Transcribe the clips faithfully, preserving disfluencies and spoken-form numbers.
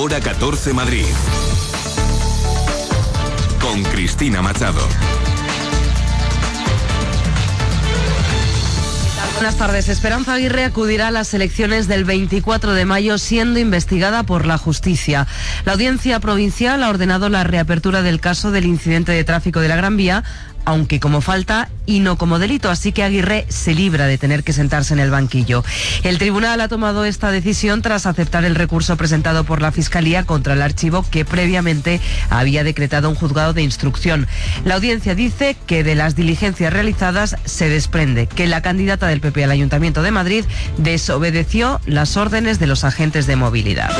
Hora catorce Madrid. Con Cristina Machado. Buenas tardes. Esperanza Aguirre acudirá a las elecciones del veinticuatro de mayo siendo investigada por la justicia. La Audiencia Provincial ha ordenado la reapertura del caso del incidente de tráfico de la Gran Vía, aunque como falta y no como delito, así que Aguirre se libra de tener que sentarse en el banquillo. El tribunal ha tomado esta decisión tras aceptar el recurso presentado por la Fiscalía contra el archivo que previamente había decretado un juzgado de instrucción. La audiencia dice que de las diligencias realizadas se desprende que la candidata del P P al Ayuntamiento de Madrid desobedeció las órdenes de los agentes de movilidad.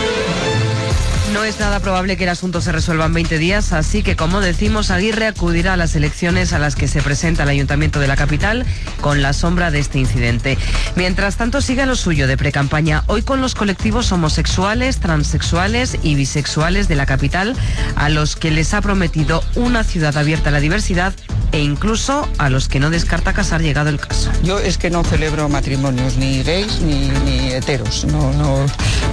No es nada probable que el asunto se resuelva en veinte días, así que, como decimos, Aguirre acudirá a las elecciones a las que se presenta el Ayuntamiento de la capital con la sombra de este incidente. Mientras tanto, sigue lo suyo de precampaña, hoy con los colectivos homosexuales, transexuales y bisexuales de la capital, a los que les ha prometido una ciudad abierta a la diversidad e incluso a los que no descarta casar llegado el caso. Yo es que no celebro matrimonios ni gays ni, ni heteros, no, no,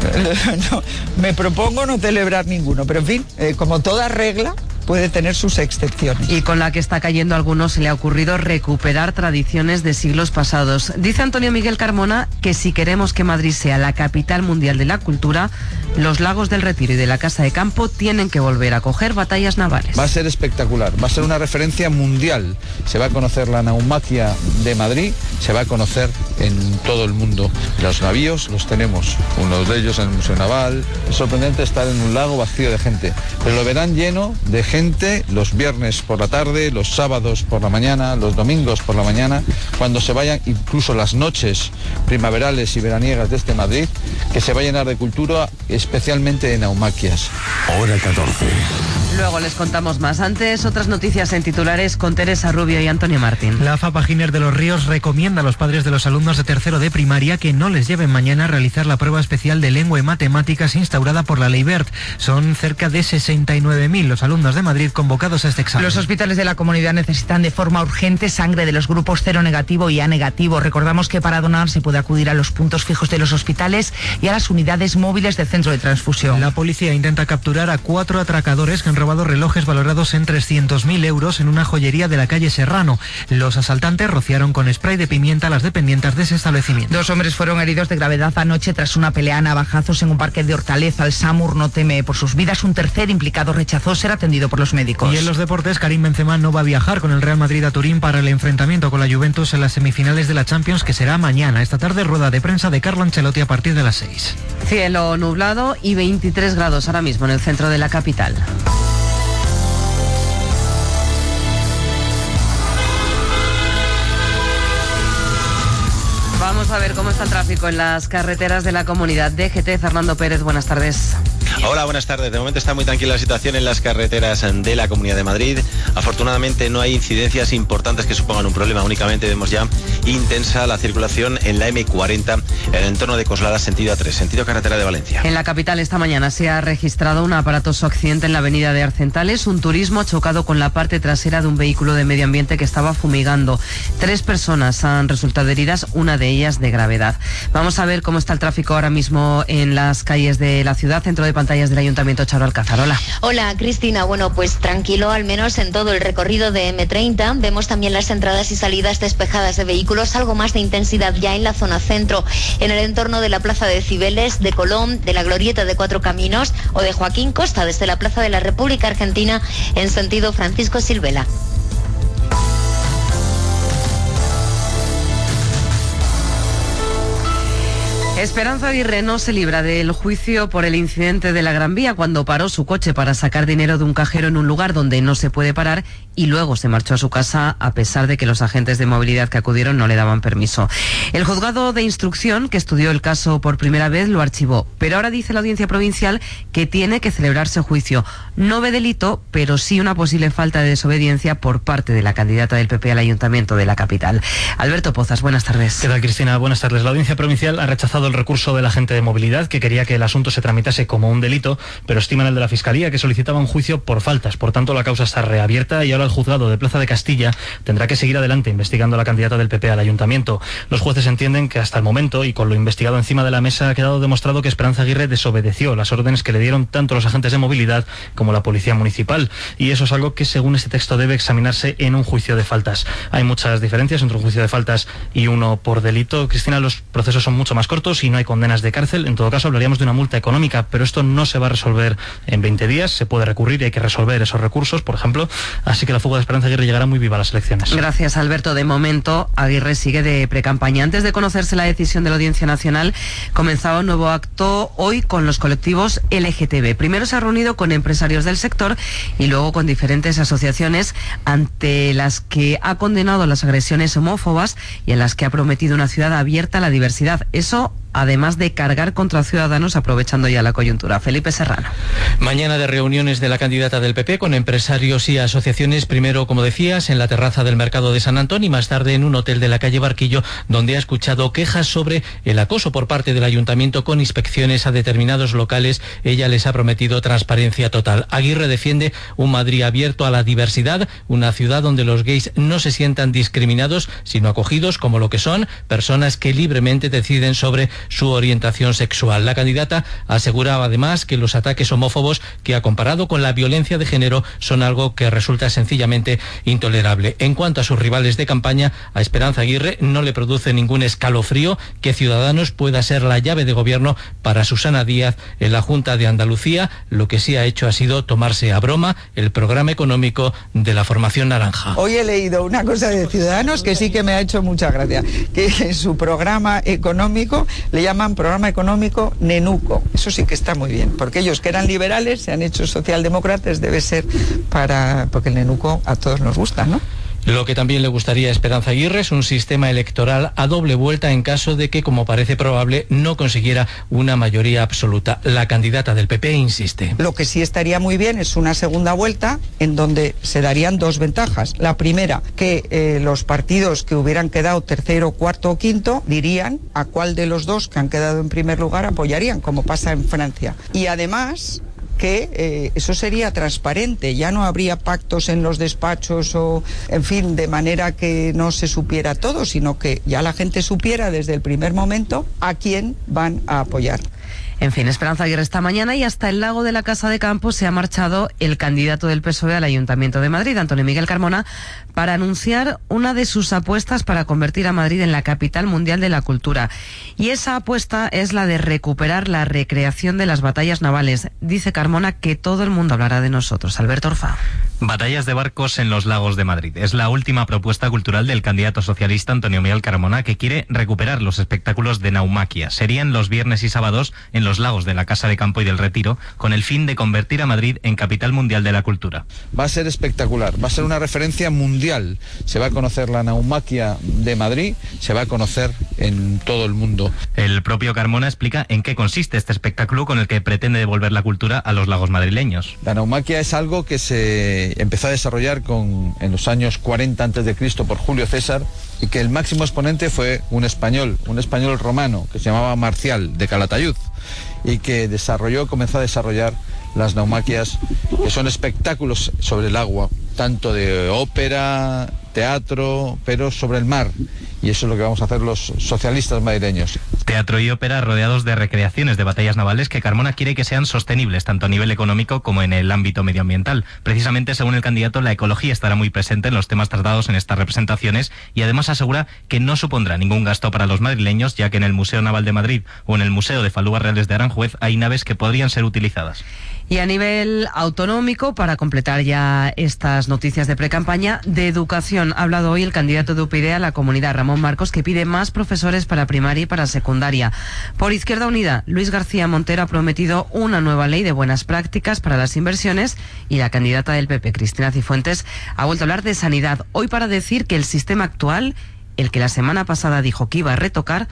no, me propongo no celebrar ninguno, pero en fin, eh, como toda regla puede tener sus excepciones. Y con la que está cayendo a algunos se le ha ocurrido recuperar tradiciones de siglos pasados. Dice Antonio Miguel Carmona que si queremos que Madrid sea la capital mundial de la cultura, los lagos del Retiro y de la Casa de Campo tienen que volver a coger batallas navales. Va a ser espectacular, va a ser una referencia mundial. Se va a conocer la naumaquia de Madrid, se va a conocer en todo el mundo. Los navíos los tenemos, unos de ellos en el Museo Naval. Es sorprendente estar en un lago vacío de gente, pero lo verán lleno de gente los viernes por la tarde, los sábados por la mañana, los domingos por la mañana, cuando se vayan, incluso las noches primaverales y veraniegas de este Madrid, que se va a llenar de cultura, especialmente de naumaquias. Hora catorce. Luego les contamos más. Antes, otras noticias en titulares con Teresa Rubio y Antonio Martín. La FAPA Giner de los Ríos recomienda a los padres de los alumnos de tercero de primaria que no les lleven mañana a realizar la prueba especial de lengua y matemáticas instaurada por la Ley Wert. Son cerca de sesenta y nueve mil los alumnos de Madrid convocados a este examen. Los hospitales de la comunidad necesitan de forma urgente sangre de los grupos cero negativo y A negativo. Recordamos que para donar se puede acudir a los puntos fijos de los hospitales y a las unidades móviles del centro de transfusión. La policía intenta capturar a cuatro atracadores que han robado relojes valorados en trescientos mil euros en una joyería de la calle Serrano. Los asaltantes rociaron con spray de pimienta a las dependientes de ese establecimiento. Dos hombres fueron heridos de gravedad anoche tras una pelea a navajazos en un parque de Hortaleza. El SAMUR no teme por sus vidas. Un tercer implicado rechazó ser atendido por los médicos. Y en los deportes, Karim Benzema no va a viajar con el Real Madrid a Turín para el enfrentamiento con la Juventus en las semifinales de la Champions, que será mañana. Esta tarde, rueda de prensa de Carlo Ancelotti a partir de las seis. Cielo nublado y veintitrés grados ahora mismo en el centro de la capital. Vamos a ver cómo está el tráfico en las carreteras de la comunidad. D G T, Fernando Pérez, buenas tardes. Hola, buenas tardes. De momento está muy tranquila la situación en las carreteras de la Comunidad de Madrid. Afortunadamente no hay incidencias importantes que supongan un problema. Únicamente vemos ya intensa la circulación en la eme cuarenta en el entorno de Coslada, sentido A tres, sentido carretera de Valencia. En la capital esta mañana se ha registrado un aparatoso accidente en la avenida de Arcentales. Un turismo ha chocado con la parte trasera de un vehículo de medio ambiente que estaba fumigando. Tres personas han resultado heridas, una de ellas de gravedad. Vamos a ver cómo está el tráfico ahora mismo en las calles de la ciudad. Centro de pantallas del Ayuntamiento, Charo Alcázar. Hola. Hola, Cristina. Bueno, pues tranquilo, al menos en todo el recorrido de eme treinta. Vemos también las entradas y salidas despejadas de vehículos, algo más de intensidad ya en la zona centro, en el entorno de la Plaza de Cibeles, de Colón, de la Glorieta de Cuatro Caminos o de Joaquín Costa, desde la Plaza de la República Argentina en sentido Francisco Silvela. Esperanza Aguirre no se libra del juicio por el incidente de la Gran Vía cuando paró su coche para sacar dinero de un cajero en un lugar donde no se puede parar y luego se marchó a su casa a pesar de que los agentes de movilidad que acudieron no le daban permiso. El juzgado de instrucción que estudió el caso por primera vez lo archivó, pero ahora dice la Audiencia Provincial que tiene que celebrarse juicio. No ve delito, pero sí una posible falta de desobediencia por parte de la candidata del P P al Ayuntamiento de la capital. Alberto Pozas, buenas tardes. ¿Qué tal, Cristina? Buenas tardes. La Audiencia Provincial ha rechazado el recurso de la gente de movilidad que quería que el asunto se tramitase como un delito, pero estiman el de la Fiscalía que solicitaba un juicio por faltas. Por tanto, la causa está reabierta y ahora el juzgado de Plaza de Castilla tendrá que seguir adelante investigando a la candidata del P P al ayuntamiento. Los jueces entienden que hasta el momento, y con lo investigado encima de la mesa, ha quedado demostrado que Esperanza Aguirre desobedeció las órdenes que le dieron tanto los agentes de movilidad como la policía municipal. Y eso es algo que, según este texto, debe examinarse en un juicio de faltas. Hay muchas diferencias entre un juicio de faltas y uno por delito. Cristina, los procesos son mucho más cortos y no hay condenas de cárcel. En todo caso, hablaríamos de una multa económica, pero esto no se va a resolver en veinte días. Se puede recurrir y hay que resolver esos recursos, por ejemplo. Así que la fuga de Esperanza Aguirre llegará muy viva a las elecciones. Gracias, Alberto. De momento, Aguirre sigue de precampaña. Antes de conocerse la decisión de la Audiencia Nacional, comenzaba un nuevo acto hoy con los colectivos L G T B. Primero se ha reunido con empresarios del sector y luego con diferentes asociaciones ante las que ha condenado las agresiones homófobas y en las que ha prometido una ciudad abierta a la diversidad. Eso además de cargar contra ciudadanos aprovechando ya la coyuntura. Felipe Serrano. Mañana de reuniones de la candidata del P P con empresarios y asociaciones, primero, como decías, en la terraza del Mercado de San Antón y más tarde en un hotel de la calle Barquillo, donde ha escuchado quejas sobre el acoso por parte del ayuntamiento con inspecciones a determinados locales. Ella les ha prometido transparencia total. Aguirre defiende un Madrid abierto a la diversidad, una ciudad donde los gays no se sientan discriminados, sino acogidos como lo que son, personas que libremente deciden sobre su orientación sexual. La candidata aseguraba además que los ataques homófobos, que ha comparado con la violencia de género, son algo que resulta sencillamente intolerable. En cuanto a sus rivales de campaña, a Esperanza Aguirre no le produce ningún escalofrío que Ciudadanos pueda ser la llave de gobierno para Susana Díaz en la Junta de Andalucía. Lo que sí ha hecho ha sido tomarse a broma el programa económico de la formación naranja. Hoy he leído una cosa de Ciudadanos que sí que me ha hecho mucha gracia, que en su programa económico le llaman programa económico nenuco. Eso sí que está muy bien, porque ellos que eran liberales se han hecho socialdemócratas, debe ser para, porque el nenuco a todos nos gusta, ¿no? Lo que también le gustaría a Esperanza Aguirre es un sistema electoral a doble vuelta en caso de que, como parece probable, no consiguiera una mayoría absoluta. La candidata del P P insiste. Lo que sí estaría muy bien es una segunda vuelta en donde se darían dos ventajas. La primera, que eh, los partidos que hubieran quedado tercero, cuarto o quinto dirían a cuál de los dos que han quedado en primer lugar apoyarían, como pasa en Francia. Y además que eh, eso sería transparente, ya no habría pactos en los despachos o, en fin, de manera que no se supiera todo, sino que ya la gente supiera desde el primer momento a quién van a apoyar. En fin, Esperanza Aguirre esta mañana y hasta el lago de la Casa de Campo se ha marchado el candidato del P S O E al Ayuntamiento de Madrid, Antonio Miguel Carmona, para anunciar una de sus apuestas para convertir a Madrid en la capital mundial de la cultura. Y esa apuesta es la de recuperar la recreación de las batallas navales. Dice Carmona que todo el mundo hablará de nosotros. Alberto Orfao. Batallas de barcos en los lagos de Madrid. Es la última propuesta cultural del candidato socialista Antonio Miguel Carmona, que quiere recuperar los espectáculos de naumaquia. Serían los viernes y sábados en los lagos de la Casa de Campo y del Retiro, con el fin de convertir a Madrid en capital mundial de la cultura. Va a ser espectacular, va a ser una referencia mundial. Se va a conocer la naumaquia de Madrid, se va a conocer en todo el mundo. El propio Carmona explica en qué consiste este espectáculo con el que pretende devolver la cultura a los lagos madrileños. La naumaquia es algo que se empezó a desarrollar con, en los años cuarenta antes de Cristo por Julio César, y que el máximo exponente fue un español, un español romano que se llamaba Marcial de Calatayud, y que desarrolló, comenzó a desarrollar las naumaquias, que son espectáculos sobre el agua, tanto de ópera, teatro, pero sobre el mar. Y eso es lo que vamos a hacer los socialistas madrileños. Teatro y ópera rodeados de recreaciones de batallas navales que Carmona quiere que sean sostenibles tanto a nivel económico como en el ámbito medioambiental. Precisamente, según el candidato, la ecología estará muy presente en los temas tratados en estas representaciones y además asegura que no supondrá ningún gasto para los madrileños, ya que en el Museo Naval de Madrid o en el Museo de Falúas Reales de Aranjuez hay naves que podrían ser utilizadas. Y a nivel autonómico, para completar ya estas noticias de precampaña, de educación ha hablado hoy el candidato de U P yD a la comunidad, Ramón Marcos, que pide más profesores para primaria y para secundaria. Por Izquierda Unida, Luis García Montero ha prometido una nueva ley de buenas prácticas para las inversiones y la candidata del P P, Cristina Cifuentes, ha vuelto a hablar de sanidad, hoy para decir que el sistema actual, el que la semana pasada dijo que iba a retocar,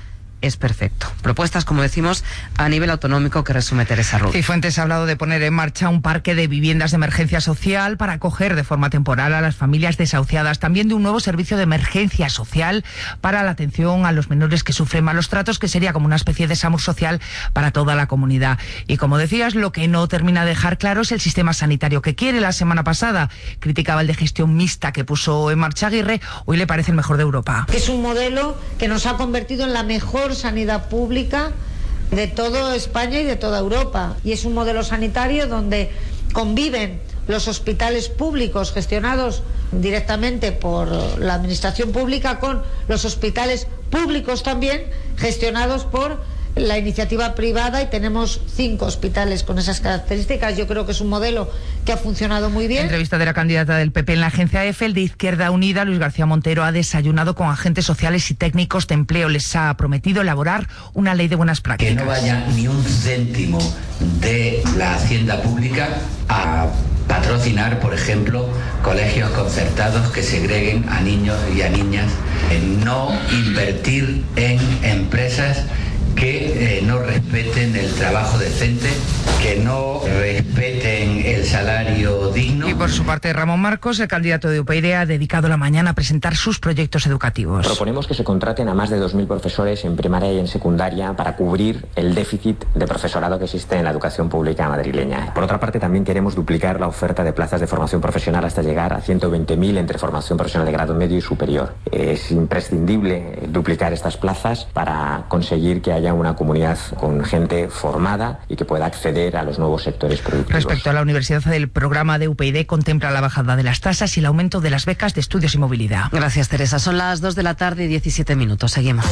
es perfecto. Propuestas, como decimos, a nivel autonómico que resume Teresa Rubio. Cifuentes ha hablado de poner en marcha un parque de viviendas de emergencia social para acoger de forma temporal a las familias desahuciadas. También de un nuevo servicio de emergencia social para la atención a los menores que sufren malos tratos, que sería como una especie de SAMUR social para toda la comunidad. Y como decías, lo que no termina de dejar claro es el sistema sanitario que quiere. La semana pasada criticaba el de gestión mixta que puso en marcha Aguirre, hoy le parece el mejor de Europa. Es un modelo que nos ha convertido en la mejor sanidad pública de toda España y de toda Europa. Y es un modelo sanitario donde conviven los hospitales públicos gestionados directamente por la administración pública con los hospitales públicos también gestionados por la iniciativa privada, y tenemos cinco hospitales con esas características. Yo creo que es un modelo que ha funcionado muy bien. Entrevista de la candidata del P P en la agencia EFE. El de Izquierda Unida, Luis García Montero, ha desayunado con agentes sociales y técnicos de empleo. Les ha prometido elaborar una ley de buenas prácticas. Que no vaya ni un céntimo de la hacienda pública a patrocinar, por ejemplo, colegios concertados que segreguen a niños y a niñas. No invertir en empresas que eh, no respeten el trabajo decente, que no respeten el salario digno. Y por su parte, Ramón Marcos, el candidato de U P Yde, ha dedicado la mañana a presentar sus proyectos educativos. Proponemos que se contraten a más de dos mil profesores en primaria y en secundaria para cubrir el déficit de profesorado que existe en la educación pública madrileña. Por otra parte, también queremos duplicar la oferta de plazas de formación profesional hasta llegar a ciento veinte mil entre formación profesional de grado medio y superior. Es imprescindible duplicar estas plazas para conseguir que haya una comunidad con gente formada y que pueda acceder a los nuevos sectores productivos. Respecto a la universidad, el programa de U P Yde contempla la bajada de las tasas y el aumento de las becas de estudios y movilidad. Gracias, Teresa. Son las dos de la tarde y diecisiete minutos. Seguimos.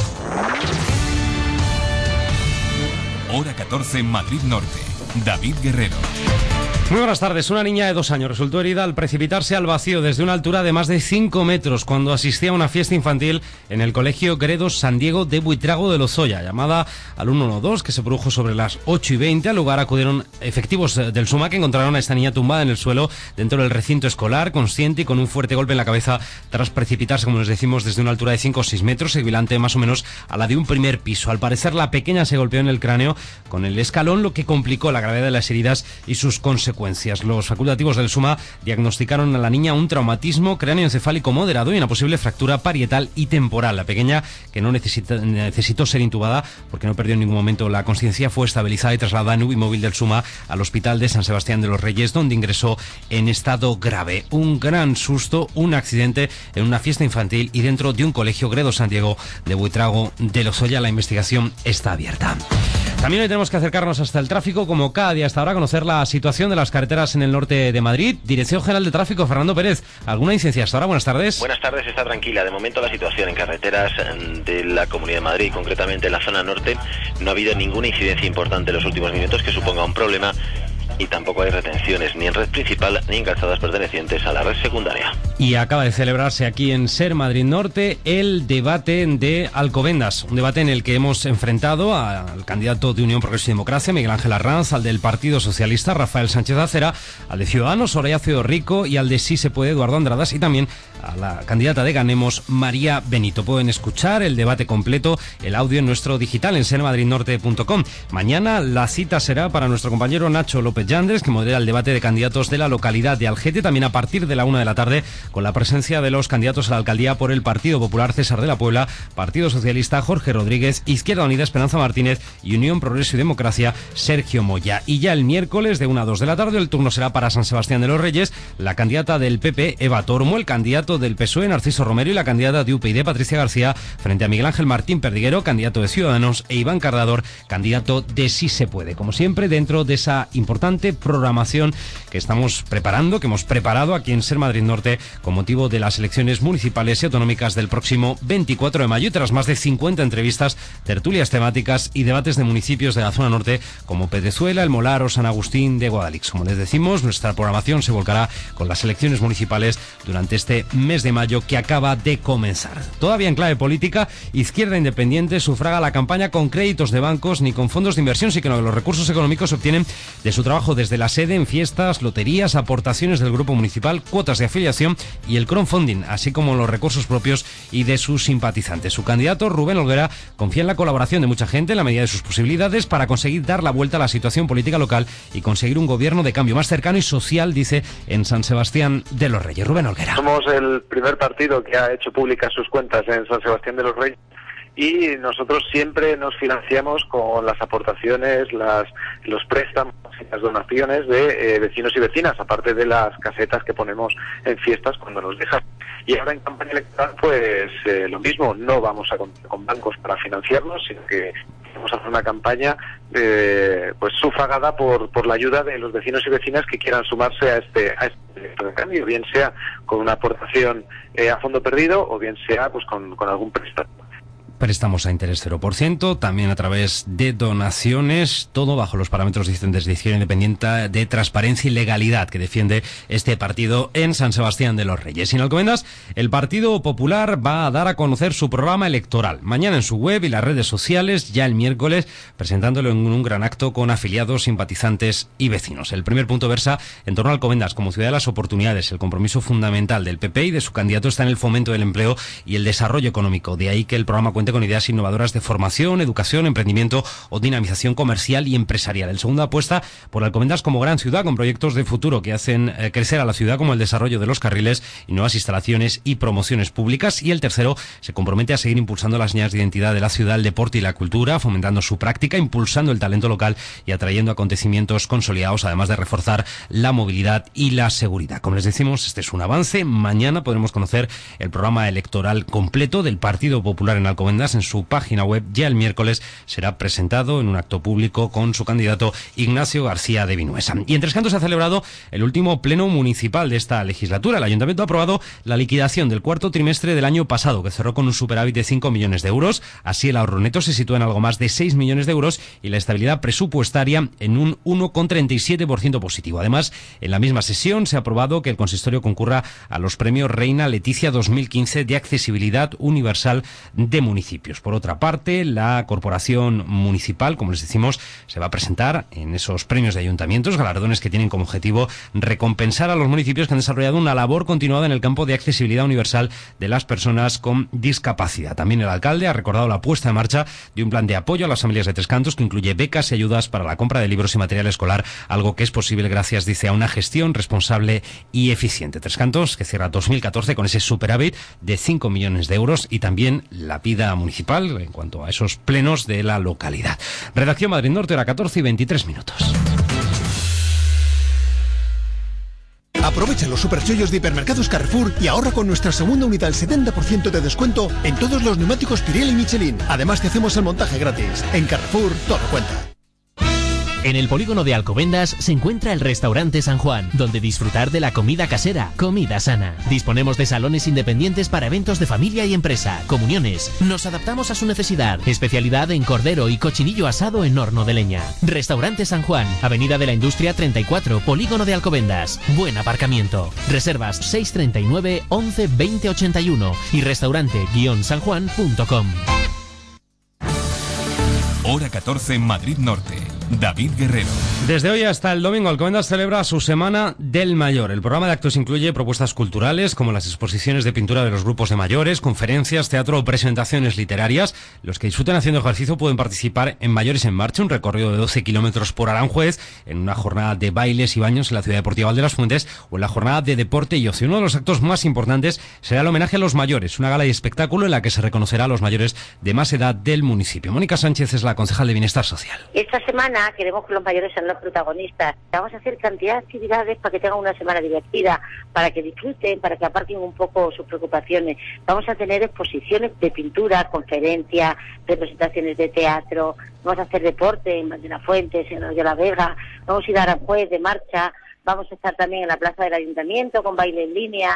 Hora catorce en Madrid Norte. David Guerrero. Muy buenas tardes. Una niña de dos años resultó herida al precipitarse al vacío desde una altura de más de cinco metros cuando asistía a una fiesta infantil en el colegio Gredos San Diego de Buitrago de Lozoya. Llamada al ciento doce, que se produjo sobre las ocho y veinte. Al lugar acudieron efectivos del SUMA, que encontraron a esta niña tumbada en el suelo dentro del recinto escolar, consciente y con un fuerte golpe en la cabeza tras precipitarse, como les decimos, desde una altura de cinco o seis metros, equivalente más o menos a la de un primer piso. Al parecer, la pequeña se golpeó en el cráneo con el escalón, lo que complicó la gravedad de las heridas y sus consecuencias. Los facultativos del SUMA diagnosticaron a la niña un traumatismo cráneoencefálico moderado y una posible fractura parietal y temporal. La pequeña, que no necesita, necesitó ser intubada porque no perdió en ningún momento la conciencia, fue estabilizada y trasladada en U B I móvil del SUMA al Hospital de San Sebastián de los Reyes, donde ingresó en estado grave. Un gran susto, un accidente en una fiesta infantil y dentro de un colegio Gredos San Diego de Buitrago de Lozoya. La investigación está abierta. También hoy tenemos que acercarnos hasta el tráfico, como cada día hasta ahora, conocer la situación de las carreteras en el norte de Madrid. Dirección General de Tráfico, Fernando Pérez. ¿Alguna incidencia hasta ahora? Buenas tardes. Buenas tardes, está tranquila. De momento la situación en carreteras de la Comunidad de Madrid, concretamente en la zona norte, no ha habido ninguna incidencia importante en los últimos minutos que suponga un problema. Y tampoco hay retenciones ni en red principal ni en calzadas pertenecientes a la red secundaria. Y acaba de celebrarse aquí en SER Madrid Norte el debate de Alcobendas, un debate en el que hemos enfrentado al candidato de Unión Progreso y Democracia, Miguel Ángel Arranz, al del Partido Socialista, Rafael Sánchez Acera, al de Ciudadanos, Soraya Rico, y al de Sí se puede, Eduardo Andradas, y también a la candidata de Ganemos, María Benito. Pueden escuchar el debate completo, el audio en nuestro digital en ser madrid norte punto com. Mañana la cita será para nuestro compañero Nacho López Yandres, que modera el debate de candidatos de la localidad de Algete, también a partir de la una de la tarde, con la presencia de los candidatos a la alcaldía por el Partido Popular, César de la Puebla, Partido Socialista, Jorge Rodríguez, Izquierda Unida, Esperanza Martínez, y Unión Progreso y Democracia, Sergio Moya. Y ya el miércoles de una a dos de la tarde el turno será para San Sebastián de los Reyes, la candidata del P P, Eva Tormo, el candidato del P S O E, Narciso Romero, y la candidata de U P Yde, Patricia García, frente a Miguel Ángel Martín Perdiguero, candidato de Ciudadanos, e Iván Cardador, candidato de Sí se puede. Como siempre, dentro de esa importante programación que estamos preparando, que hemos preparado aquí en SER Madrid Norte con motivo de las elecciones municipales y autonómicas del próximo veinticuatro de mayo, y tras más de cincuenta entrevistas, tertulias temáticas y debates de municipios de la zona norte como Pedrezuela, El Molar o San Agustín de Guadalix. Como les decimos, nuestra programación se volcará con las elecciones municipales durante este mes de mayo que acaba de comenzar. Todavía en clave política, Izquierda Independiente sufraga la campaña con créditos de bancos ni con fondos de inversión, sino que los recursos económicos se obtienen de su trabajo trabajo desde la sede en fiestas, loterías, aportaciones del grupo municipal, cuotas de afiliación y el crowdfunding, así como los recursos propios y de sus simpatizantes. Su candidato, Rubén Olguera, confía en la colaboración de mucha gente en la medida de sus posibilidades para conseguir dar la vuelta a la situación política local y conseguir un gobierno de cambio más cercano y social, dice, en San Sebastián de los Reyes. Rubén Olguera. Somos el primer partido que ha hecho públicas sus cuentas en San Sebastián de los Reyes y nosotros siempre nos financiamos con las aportaciones, las, los préstamos y las donaciones de eh, vecinos y vecinas, aparte de las casetas que ponemos en fiestas cuando nos dejan. Y ahora en campaña electoral, pues eh, lo mismo, no vamos a contar con bancos para financiarnos, sino que vamos a hacer una campaña eh, pues sufragada por, por la ayuda de los vecinos y vecinas que quieran sumarse a este, a este proyecto de cambio, bien sea con una aportación eh, a fondo perdido o bien sea pues con, con algún préstamo. Préstamos a interés cero por ciento, también a través de donaciones, todo bajo los parámetros, dicen, desde Izquierda Independiente, de transparencia y legalidad que defiende este partido en San Sebastián de los Reyes. Y en Alcobendas, el Partido Popular va a dar a conocer su programa electoral mañana en su web y las redes sociales, ya el miércoles, presentándolo en un gran acto con afiliados, simpatizantes y vecinos. El primer punto versa en torno a Alcobendas como ciudad de las oportunidades. El compromiso fundamental del P P y de su candidato está en el fomento del empleo y el desarrollo económico. De ahí que el programa cuente con ideas innovadoras de formación, educación, emprendimiento o dinamización comercial y empresarial. El segundo apuesta por Alcobendas como gran ciudad con proyectos de futuro que hacen eh, crecer a la ciudad, como el desarrollo de los carriles y nuevas instalaciones y promociones públicas. Y el tercero se compromete a seguir impulsando las señas de identidad de la ciudad, el deporte y la cultura, fomentando su práctica, impulsando el talento local y atrayendo acontecimientos consolidados, además de reforzar la movilidad y la seguridad. Como les decimos, este es un avance. Mañana podremos conocer el programa electoral completo del Partido Popular en Alcobendas en su página web. Ya el miércoles será presentado en un acto público con su candidato Ignacio García de Vinuesa. Y en Tres Cantos se ha celebrado el último pleno municipal de esta legislatura. El Ayuntamiento ha aprobado la liquidación del cuarto trimestre del año pasado, que cerró con un superávit de cinco millones de euros. Así el ahorro neto se sitúa en algo más de seis millones de euros y la estabilidad presupuestaria en un uno coma treinta y siete por ciento positivo. Además, en la misma sesión se ha aprobado que el consistorio concurra a los premios Reina Leticia dos mil quince de accesibilidad universal de municipios. Por otra parte, la Corporación Municipal, como les decimos, se va a presentar en esos premios de ayuntamientos, galardones que tienen como objetivo recompensar a los municipios que han desarrollado una labor continuada en el campo de accesibilidad universal de las personas con discapacidad. También el alcalde ha recordado la puesta en marcha de un plan de apoyo a las familias de Tres Cantos que incluye becas y ayudas para la compra de libros y material escolar, algo que es posible gracias, dice, a una gestión responsable y eficiente. Tres Cantos, que cierra dos mil catorce con ese superávit de cinco millones de euros, y también la vida municipal en cuanto a esos plenos de la localidad. Redacción Madrid Norte, hora catorce y veintitrés minutos. Aprovecha los superchollos de Hipermercados Carrefour y ahorra con nuestra segunda unidad el setenta por ciento de descuento en todos los neumáticos Pirelli y Michelin. Además te hacemos el montaje gratis. En Carrefour todo cuenta. En el polígono de Alcobendas se encuentra el Restaurante San Juan, donde disfrutar de la comida casera, comida sana. Disponemos de salones independientes para eventos de familia y empresa, comuniones. Nos adaptamos a su necesidad. Especialidad en cordero y cochinillo asado en horno de leña. Restaurante San Juan, Avenida de la Industria treinta y cuatro, polígono de Alcobendas. Buen aparcamiento. Reservas seis treinta y nueve once veinte ochenta y uno y restaurante guion san juan punto com. Hora catorce en Madrid Norte. David Guerrero. Desde hoy hasta el domingo, Alcobendas celebra su Semana del Mayor. El programa de actos incluye propuestas culturales como las exposiciones de pintura de los grupos de mayores, conferencias, teatro o presentaciones literarias. Los que disfruten haciendo ejercicio pueden participar en Mayores en Marcha, un recorrido de doce kilómetros por Aranjuez, en una jornada de bailes y baños en la Ciudad Deportiva de las Fuentes o en la jornada de deporte y ocio. Uno de los actos más importantes será el homenaje a los mayores, una gala y espectáculo en la que se reconocerá a los mayores de más edad del municipio. Mónica Sánchez es la concejal de Bienestar Social. Esta semana queremos que los mayores sean los protagonistas. Vamos a hacer cantidad de actividades para que tengan una semana divertida, para que disfruten, para que aparquen un poco sus preocupaciones. Vamos a tener exposiciones de pintura, conferencias, representaciones de teatro, vamos a hacer deporte en Madrid Fuentes, en Arroyo la Vega, vamos a ir a Aranjuez de marcha, vamos a estar también en la plaza del Ayuntamiento con baile en línea.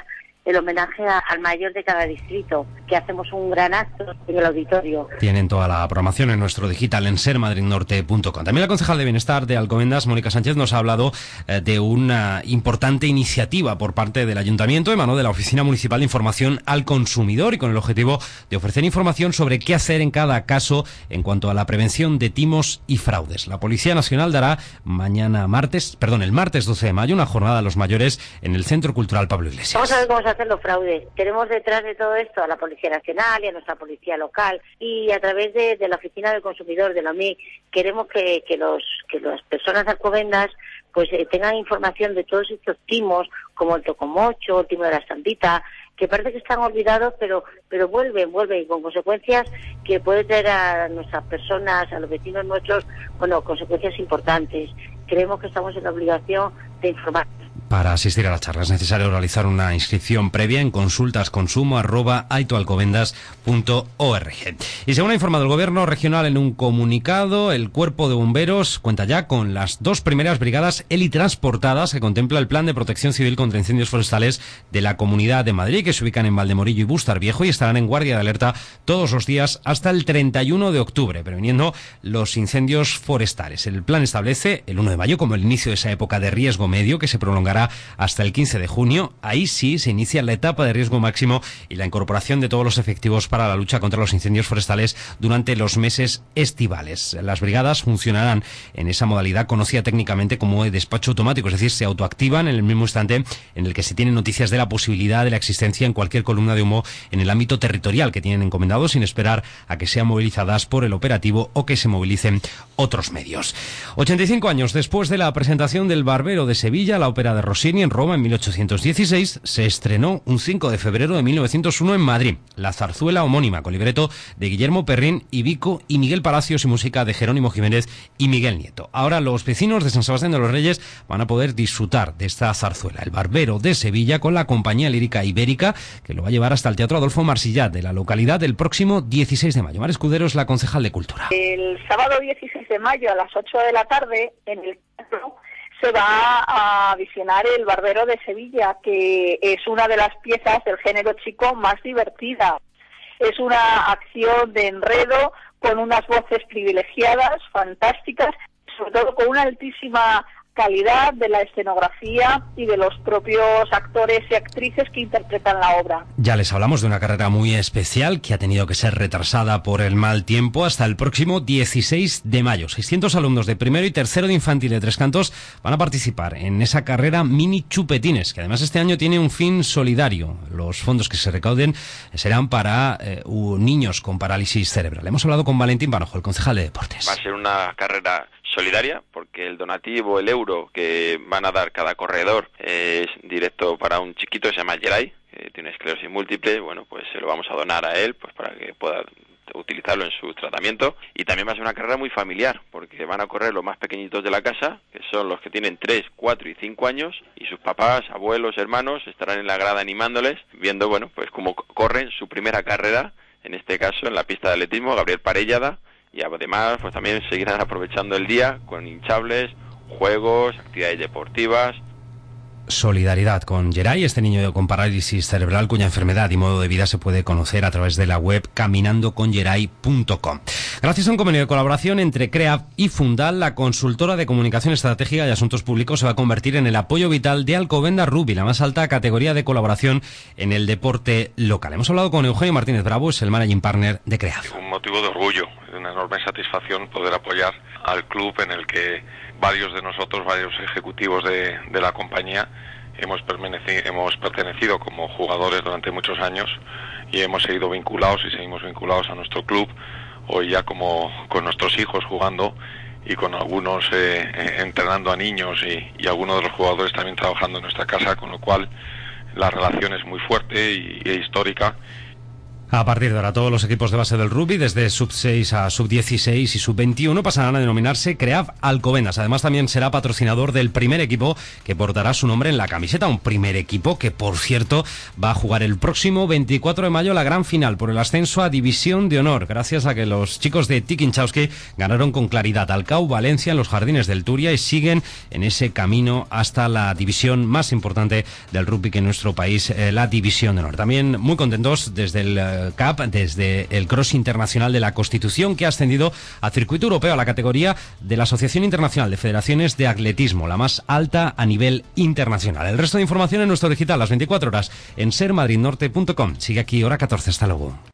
el homenaje a, al mayor de cada distrito, que hacemos un gran acto en el auditorio. Tienen toda la programación en nuestro digital en ser madrid norte punto com. También la concejal de Bienestar de Alcobendas, Mónica Sánchez, nos ha hablado eh, de una importante iniciativa por parte del Ayuntamiento en mano de la Oficina Municipal de Información al Consumidor y con el objetivo de ofrecer información sobre qué hacer en cada caso en cuanto a la prevención de timos y fraudes. La Policía Nacional dará mañana martes, perdón, el martes doce de mayo una jornada a los mayores en el Centro Cultural Pablo Iglesias. Vamos a ver cómo se hacen los fraudes. Tenemos detrás de todo esto a la Policía Nacional y a nuestra Policía Local, y a través de, de la Oficina del Consumidor, de la O M I, queremos que, que, los, que las personas de Alcobendas pues eh, tengan información de todos estos timos, como el tocomocho, el timo de la estampita, que parece que están olvidados, pero pero vuelven, vuelven, y con consecuencias que puede traer a nuestras personas, a los vecinos nuestros, bueno, consecuencias importantes. Creemos que estamos en la obligación de informar. Para asistir a la charla es necesario realizar una inscripción previa en consultasconsumo arroba aitoalcobendas punto org. Y según ha informado el Gobierno regional en un comunicado, el Cuerpo de Bomberos cuenta ya con las dos primeras brigadas helitransportadas que contempla el Plan de Protección Civil contra Incendios Forestales de la Comunidad de Madrid, que se ubican en Valdemorillo y Bústar Viejo y estarán en guardia de alerta todos los días hasta el treinta y uno de octubre, previniendo los incendios forestales. El plan establece el uno de mayo como el inicio de esa época de riesgo medio que se prolongará hasta el quince de junio. Ahí sí se inicia la etapa de riesgo máximo y la incorporación de todos los efectivos para la lucha contra los incendios forestales durante los meses estivales. Las brigadas funcionarán en esa modalidad conocida técnicamente como de despacho automático, es decir, se autoactivan en el mismo instante en el que se tienen noticias de la posibilidad de la existencia en cualquier columna de humo en el ámbito territorial que tienen encomendado, sin esperar a que sean movilizadas por el operativo o que se movilicen otros medios. ochenta y cinco años después de la presentación del Barbero de Sevilla, la ópera de Rossini en Roma en mil ochocientos dieciséis, se estrenó un cinco de febrero de mil novecientos uno en Madrid. La zarzuela homónima con libreto de Guillermo Perrín y Vico y Miguel Palacios y música de Jerónimo Jiménez y Miguel Nieto. Ahora los vecinos de San Sebastián de los Reyes van a poder disfrutar de esta zarzuela, El Barbero de Sevilla, con la Compañía Lírica Ibérica, que lo va a llevar hasta el Teatro Adolfo Marsillat de la localidad el próximo dieciséis de mayo. Mar Escudero es la concejal de Cultura. El sábado dieciséis de mayo a las ocho de la tarde en el teatro se va a visionar El Barbero de Sevilla, que es una de las piezas del género chico más divertida. Es una acción de enredo con unas voces privilegiadas, fantásticas, sobre todo con una altísima calidad de la escenografía y de los propios actores y actrices que interpretan la obra. Ya les hablamos de una carrera muy especial que ha tenido que ser retrasada por el mal tiempo hasta el próximo dieciséis de mayo. seiscientos alumnos de primero y tercero de infantil de Tres Cantos van a participar en esa carrera Mini Chupetines, que además este año tiene un fin solidario. Los fondos que se recauden serán para eh, niños con parálisis cerebral. Hemos hablado con Valentín Panojo, el concejal de Deportes. Va a ser una carrera solidaria, porque el donativo, el euro que van a dar cada corredor es directo para un chiquito, se llama Geray, que tiene esclerosis múltiple. Bueno, pues se lo vamos a donar a él, pues para que pueda utilizarlo en su tratamiento. Y también va a ser una carrera muy familiar, porque van a correr los más pequeñitos de la casa, que son los que tienen tres, cuatro y cinco años, y sus papás, abuelos, hermanos estarán en la grada animándoles, viendo, bueno, pues cómo corren su primera carrera, en este caso en la pista de atletismo Gabriel Parellada. Y además, pues también seguirán aprovechando el día con hinchables, juegos, actividades deportivas. Solidaridad con Geray, este niño con parálisis cerebral cuya enfermedad y modo de vida se puede conocer a través de la web caminando con geray punto com. Gracias a un convenio de colaboración entre CREAF y Fundal, la consultora de comunicación estratégica y asuntos públicos se va a convertir en el apoyo vital de Alcobendas Rugby, la más alta categoría de colaboración en el deporte local. Hemos hablado con Eugenio Martínez Bravo, es el managing partner de CREAF. Un motivo de orgullo, de una enorme satisfacción poder apoyar al club en el que varios de nosotros, varios ejecutivos de, de la compañía, hemos pertenecido, hemos pertenecido como jugadores durante muchos años y hemos seguido vinculados y seguimos vinculados a nuestro club, hoy ya como con nuestros hijos jugando y con algunos eh, eh, entrenando a niños y, y algunos de los jugadores también trabajando en nuestra casa, con lo cual la relación es muy fuerte y, e histórica. A partir de ahora, todos los equipos de base del rugby, desde sub seis a sub dieciséis y sub veintiuno, pasarán a denominarse CREAF Alcobendas. Además, también será patrocinador del primer equipo que portará su nombre en la camiseta. Un primer equipo que, por cierto, va a jugar el próximo veinticuatro de mayo la gran final por el ascenso a División de Honor, gracias a que los chicos de Tikinchowski ganaron con claridad al C A U Valencia en los Jardines del Turia y siguen en ese camino hasta la división más importante del rugby que en nuestro país, eh, la División de Honor. También muy contentos desde el eh, C A P, desde el Cross Internacional de la Constitución, que ha ascendido a circuito europeo, a la categoría de la Asociación Internacional de Federaciones de Atletismo, la más alta a nivel internacional. El resto de información en nuestro digital, las veinticuatro horas, en ser madrid norte punto com. Sigue aquí, hora catorce. Hasta luego.